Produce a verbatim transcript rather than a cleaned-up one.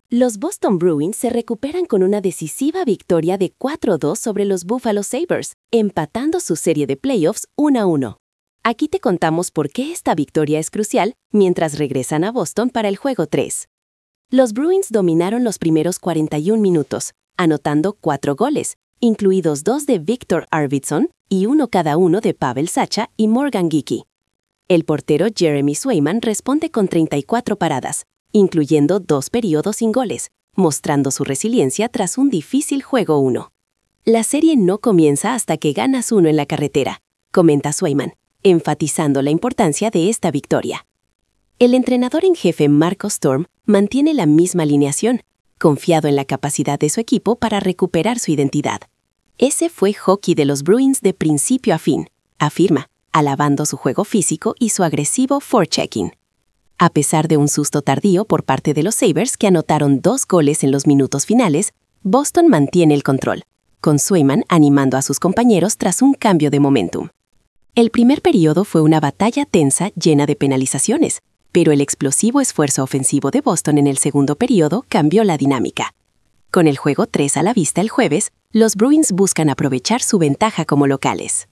Los Boston Bruins se recuperan con una decisiva victoria de cuatro a dos sobre los Buffalo Sabres, empatando su serie de playoffs uno a uno. Aquí te contamos por qué esta victoria es crucial mientras regresan a Boston para el juego tres. Los Bruins dominaron los primeros cuarenta y un minutos, anotando cuatro goles, incluidos dos de Victor Arvidsson y uno cada uno de Pavel Zacha y Morgan Geekie. El portero Jeremy Swayman responde con treinta y cuatro paradas, incluyendo dos periodos sin goles, mostrando su resiliencia tras un difícil juego uno. La serie no comienza hasta que ganas uno en la carretera, comenta Swayman, enfatizando la importancia de esta victoria. El entrenador en jefe Marco Storm mantiene la misma alineación, confiado en la capacidad de su equipo para recuperar su identidad. Ese fue hockey de los Bruins de principio a fin, afirma, alabando su juego físico y su agresivo forechecking. A pesar de un susto tardío por parte de los Sabres que anotaron dos goles en los minutos finales, Boston mantiene el control, con Swayman animando a sus compañeros tras un cambio de momentum. El primer periodo fue una batalla tensa llena de penalizaciones, pero el explosivo esfuerzo ofensivo de Boston en el segundo periodo cambió la dinámica. Con el juego tres a la vista el jueves, los Bruins buscan aprovechar su ventaja como locales.